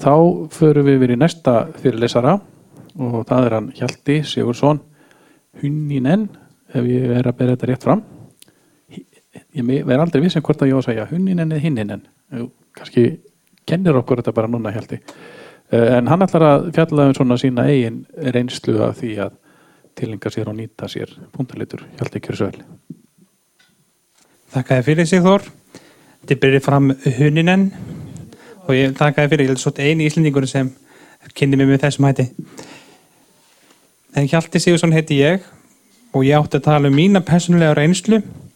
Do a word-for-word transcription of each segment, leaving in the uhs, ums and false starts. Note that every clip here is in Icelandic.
þá förum við yfir í næsta fyrirlesara og það er hann Hjalti Sigurðsson Hunninen, ef ég er að bera þetta rétt fram. Ég verð aldrei viss um hvort að ég á að segja Hunninen eða Hinninen. Kannski kennir okkur þetta bara núna, Hjalti. En hann ætlar að fjalla um svona sína eigin reynslu af því að tilenga sér og nýta sér punktalitur. Hjalti, gjörðu svo vel. Þakka þér fyrir, Sigþór. Þetta byrjar fram Hunninen og ég þakka þér fyrir. Ég er svona eini Íslendingur sem kynni mig með þessum hætti. En Hjalti Sigurðsson heiti ég og ég átti að tala um mína persónulega reynslu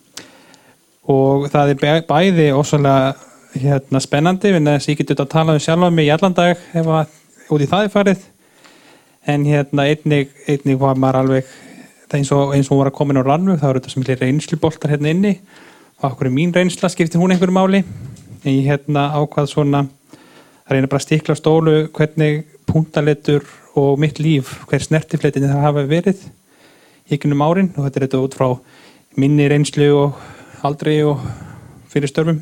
og það er bæði ósvalega hérna, spennandi en þess að ég geti að tala um sjálfa mig í allan dag ef að út í það er farið en hérna einnig, einnig var maður alveg það eins og, eins og var að koma inn á Rannveg þá eru þetta sem er reynsluboltar hérna inni og okkur er mín reynsla skipti hún einhverju máli en ég hérna ákvað svona að reyna bara að stikla á stólu hvernig punktaletur og mitt líf, hver snertifleitinni það hafa verið í gegnum árin og þetta er þetta út frá minni reynslu og aldri og fyrir störfum.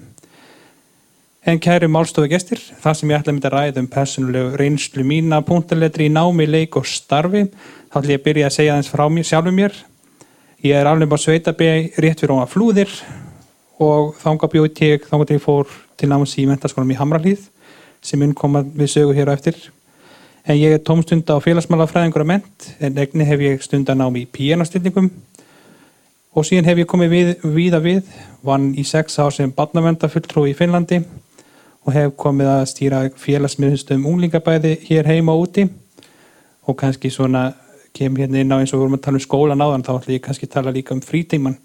En kæru málstofugestir, það sem ég ætla að mynda að ræða um persónulegu reynslu mína punktaletri í námi, leik og starfi, þá ætla ég að byrja að segja aðeins frá mér, sjálfum mér. Ég er alveg á sveitabæ rétt fyrir ofan Flúðir og þangað bjó ég, þangað ég fór til náms í menntaskólanum í Hamrahlíð sem mun koma við sögu hér á eftir. En ég er tómstunda á félagsmálafræðingur að mennt, en einnig hef ég stundað nám í píanóstillingum og síðan hef ég komið við, víða við, vann í sex ár sem barnaverndarfulltrúi í Finnlandi og hef komið að stýra félagsmiðstöðum unglingabæði hér heima og úti og kannski svona kem hérna inn á eins og við vorum að tala um skólan áðan, þá ætla ég kannski tala líka um frítíman.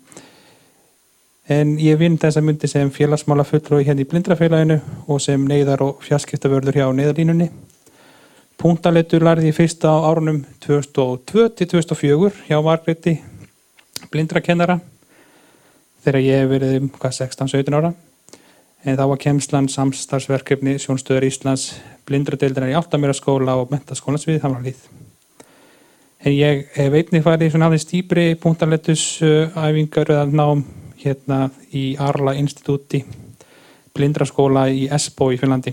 En ég vinn þessa myndi sem félagsmálafulltrúi hérna í Blindrafélaginu og sem neyðar- og fjarskiptavörður hjá Neyðarlínunni. Punktaletur lærði ég fyrst á árunum tvö þúsund og tvö til tvö þúsund og fjögur hjá Margréti blindrakennara þegar ég hef verið um hvað sextán sautján ára en þá var kennslan samstarfsverkefni Sjónstöðvar Íslands blindradeildarinnar í Álftamýrarskóla og Menntaskólans við Hamrahlíð. En ég hef einnig farið svona aðeins dýpri punktaletursæfingar eða nám hérna í Arla Institúti blindraskóla í Espoo í Finnlandi.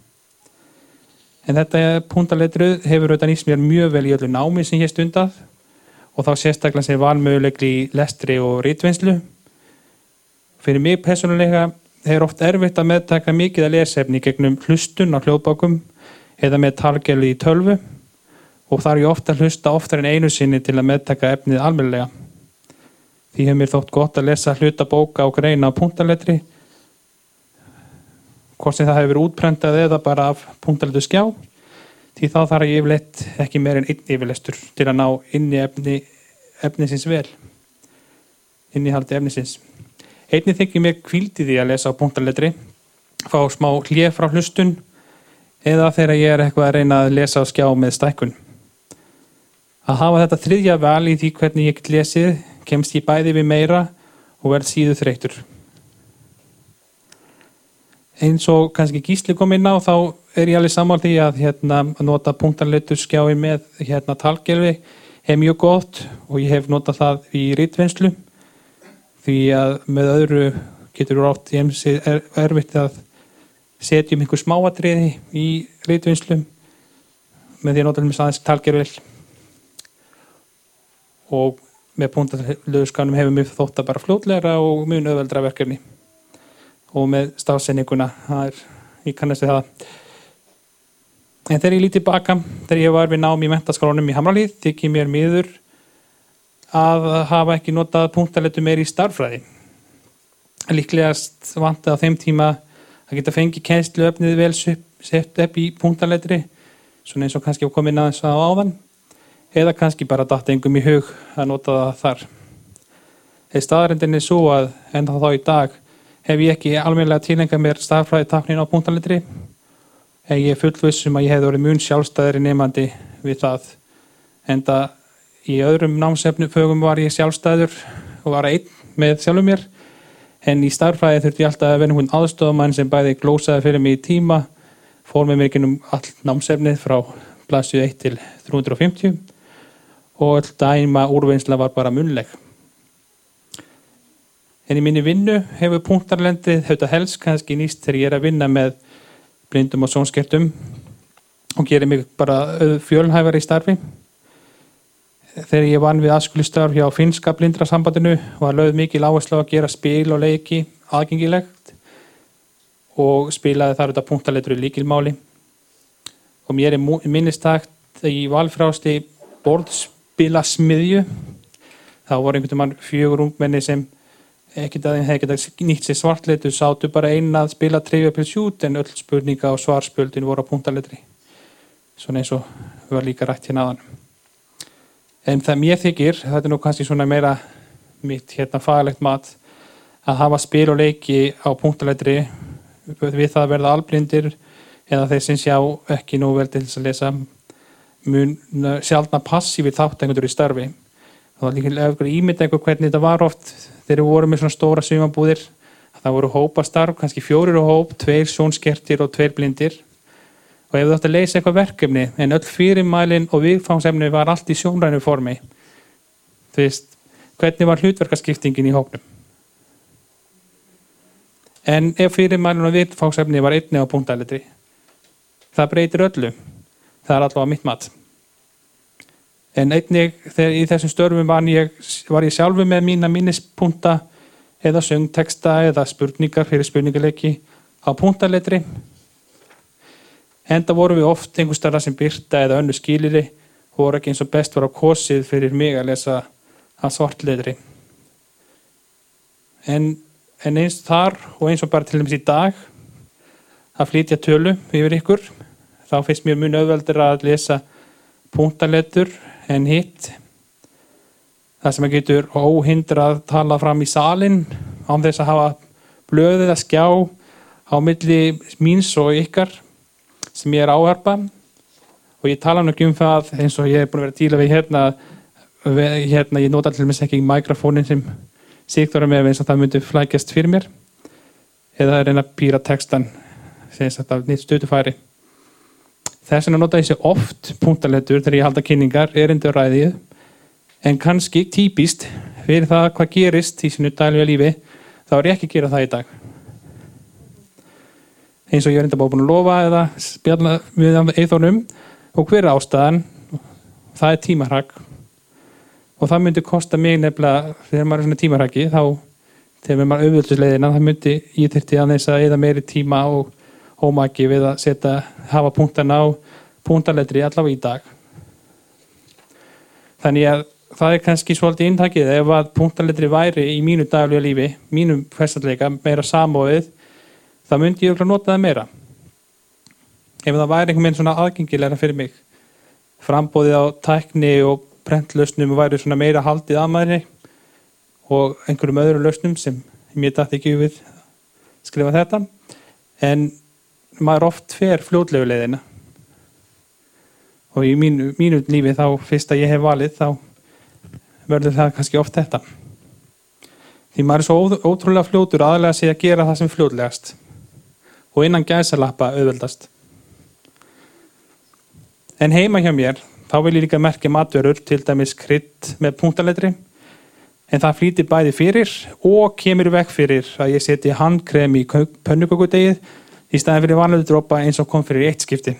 En þetta puntaletruð hefur auðvitað nýst mér mjög vel í öllu námi sem ég stundað og þá sérstaklega sem valmöguleikli í lestri og ritvinnslu. Fyrir mig persónulega er oft erfitt að meðtaka mikið að lesefni gegnum hlustun á hljóðbókum eða með talgerli í tölvu og þar ég ofta hlusta oftar en einu sinni til að meðtaka efnið almennilega. Því hefur mér þótt gott að lesa hluta bóka og greina á puntaletri hvort sem það hefur verið útprentað eða bara af punktaletur skjá, því þá þarf ég yfirleitt ekki meir en einn yfirlestur til að ná inn í efni, efnisins vel, innihaldi efnisins. Einnig þykir mér hvíld í því að lesa á punktaletri, fá smá hlé frá hlustun eða þegar ég er eitthvað að reyna að lesa á skjá með stækkun. Að hafa þetta þriðja val í því hvernig ég get lesið, kemst ég bæði við meira og verð síður þreyttur. Eins og kannski Gísli kom inn á, þá er ég alveg sammála því að hérna, nota punktaleturskjáin með hérna, talgervi er mjög gott og ég hef notað það í ritvinnslu því að með öðru getur rátt er, erfitt að setja um einhver smáatriði í ritvinnslu með því að nota með aðeins talgervi og með punktaleturskjánum hefur mér þótt að bara fljótlegra og mun auðveldra verkefni. Og með stafsendinguna, það er, ég kannast við það. En þegar ég lít tilbaka, þegar ég var við nám í menntaskólanum í Hamrahlíð, þykir mér miður að hafa ekki notað punktaletur meir í starffræði. Líklegast vantaði á þeim tíma að geta fengið kennsluefnið vel sett upp í punktaletri, svona eins og kannski komið inn aðeins á áðan, eða kannski bara datt engum í hug að nota það þar. Þegar staðreyndin er svo að enda þá í dag hef ég ekki almennilega tilengað mér stafræði táknin á punktaletri en ég er fullviss um að ég hefði orðið mun sjálfstæðari nemandi við það enda í öðrum námsefnufögum var ég sjálfstæður og var einn með sjálfum mér en í stafræði þurfti ég alltaf að vera einhvern aðstoðamann sem bæði glósaði fyrir mig í tíma fór með mér gegnum allt námsefnið frá blaðsíðu eitt til þrjú hundruð og fimmtíu og öll dæma úrvinnsla var bara munnleg. En í minni vinnu hefur punktarlendið þetta helst kannski nýst þegar ég er að vinna með blindum og sjónskertum og gerir mig bara fjölhæfari í starfi. Þegar ég vann við æskulýðsstörf hjá finnska blindrasambandinu var lögð mikil áhersla á að gera spil og leiki aðgengilegt og spilaði þar auðvitað punktaletur í lykilmáli. Og mér er minnistakt í valfrjálsri borðspilasmiðju. Þá voru einhvern veginn fjögur ungmenni sem ekkert að þeim hefði getað nýtt sér svartletur, sátu bara einn að spila Trivial Pursuit en öll spurninga og svarspöldin voru á punktaletri. Svona eins og var líka rætt hérna áðan. En það mér þykir, þetta er nú kannski svona meira mitt hérna faglegt mat, að hafa spil og leiki á punktaletri við það að verða alblindir eða þeir sem sjá ekki nú vel til þess að lesa mun sjaldna passífir þáttengur í starfi. Það var líka ef ímynda einhver hvernig þetta var oft þegar við vorum með svona stóra sumarbúðir. Það voru hópastarf, kannski fjórir á hóp, tveir sjónskertir og tveir blindir. Og ef þú ætti að leysa eitthvað verkefni en öll fyrirmælin og viðfangsefni var allt í sjónrænu formi. Þú veist, hvernig var hlutverkaskiptingin í hópnum? En ef fyrirmælin og viðfangsefni var einnig á punktaletri, það breytir öllu. Það er allavega mitt mat. En einnig þegar í þessum störfum var ég, var ég sjálfur með mína minnispunkta eða söngteksta eða spurningar fyrir spurningaleiki á punktaletri. Enda vorum við oft einhvers staðar sem birta eða önnur skilyrði og voru ekki eins og best var á kosið fyrir mig að lesa að svartletri. En, en eins þar og eins og bara til dæmis í dag að flytja tölu yfir ykkur, þá finnst mér mun auðveldur að lesa punktaletur en hitt. Það sem að getur óhindrað tala fram í salin án þess að hafa blöðið að skjá á milli míns og ykkar sem ég er áharpa. Og ég tala nú ekki um það eins og ég er búin að vera að díla við hérna, hérna ég nota til dæmis ekki mikrofónin sem Sigþóra með eins og það myndi flækjast fyrir mér eða reyna að píra textan sem þetta nýtt stöðufæri. Þess vegna nota ég sér oft punktaletur þegar ég halda kynningar, erindi og ræðið, en kannski típist fyrir það hvað gerist í sínu daglega lífi, þá er ég ekki að gera það í dag. Eins og ég er enda búin að lofa eða spjalla við Eyþórnum og hver er ástæðan, það er tímahragg. Og það myndi kosta mig nefnilega, þegar maður er svona tímahraggi, þá þegar maður auðvöldusleiðina, það myndi ég þyrfti aðeins að eyða meiri tíma og ómaki við að setja, hafa punktana á punktaletri allavega í dag. Þannig að það er kannski svolítið inntakið ef að punktaletri væri í mínu daglega lífi, mínum hversdagsleika, meira samofið, þá myndi ég örugglega nota það meira. Ef það væri einhvern veginn svona aðgengilegra fyrir mig, frambóðið á tækni og prentlausnum væri svona meira haldið að maðurinn og einhverjum öðrum lausnum sem mér datt ekki við skrifa þetta, en maður oft fer fljótlegu leiðina og í mínu, mínu lífi þá fyrst að ég hef valið þá verður það kannski oft þetta því maður er svo ó, ótrúlega fljótur aðlega sig að gera það sem fljótlegast og innan gæsalappa auðveldast. En heima hjá mér þá vil ég líka merkja matvörur, til dæmis krydd með punktaletri, en það flýtir bæði fyrir og kemur vekk fyrir að ég seti handkrem í pönnukökudegið í staðin fyrir vanlega dropa eins og kom fyrir eitt skipti.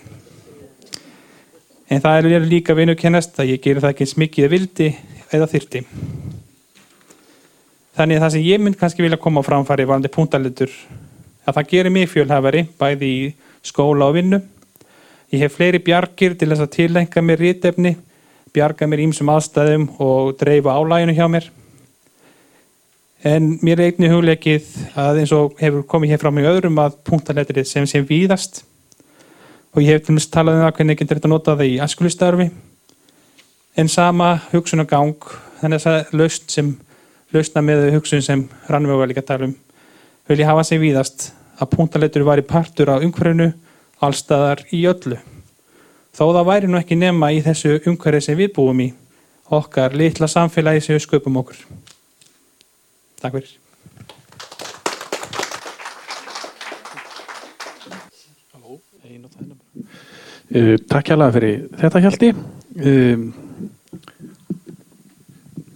En það er líka viðurkennast að ég geri það ekki eins mikið vildi eða þyrfti. Þannig að það sem ég mynd kannski vilja koma á framfæri varðandi punktaletur, að það gerir mig fjölhæfari, bæði í skóla og vinnu. Ég hef fleiri bjargir til þess að tilengja mér ritefni, bjarga mér ýmsum aðstæðum og dreifa álaginu hjá mér. En mér er einnig hugleikið að eins og hefur komið hér frá mig öðrum að punktaletrið sem sem víðast og ég hef til dæmis talað um það hvernig getur þetta notað það í æskulýðsstarfi en sama hugsunagang þannig að það lausn sem lausna með hugsun sem Rannveig var líka að tala um vil ég hafa sem víðast að punktaletur væri partur af umhverfinu allstaðar í öllu þó það væri nú ekki nema í þessu umhverfi sem við búum í okkar litla samfélagi sem við sköpum okkur. Takk fyrir. Uh, takk hérlega fyrir þetta Hjalti. Uh,